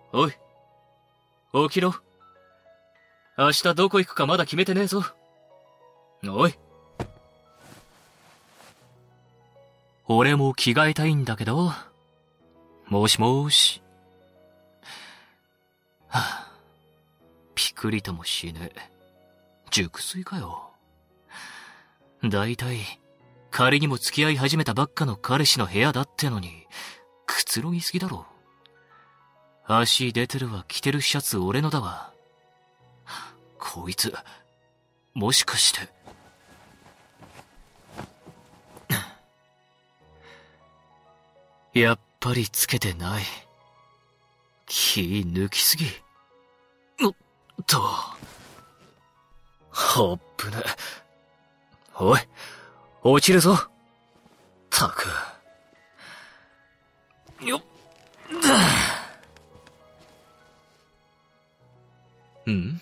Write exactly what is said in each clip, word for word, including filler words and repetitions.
おい、起きろ。明日どこ行くかまだ決めてねえぞ。おい。俺も着替えたいんだけど。もしもーし。はぁ、ピクリともしねえ。熟睡かよ。だいたい、仮にも付き合い始めたばっかの彼氏の部屋だってのに、くつろぎすぎだろ。足出てるわ、着てるシャツ俺のだわ。こいつ、もしかして。やっぱりつけてない。気抜きすぎ。おっと。ほっぶね。おい、落ちるぞ。たく。よっ。ん？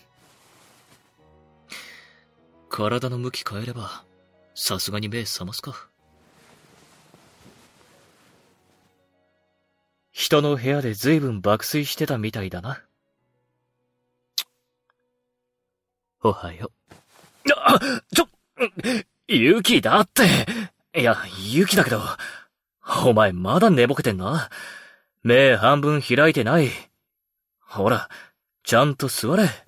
体の向き変えれば、さすがに目覚ますか。人の部屋で随分爆睡してたみたいだな。おはよう。あ、ちょ、ユキだって。いや、ユキだけど、お前まだ寝ぼけてんな。目半分開いてない。ほら、ちゃんと座れ。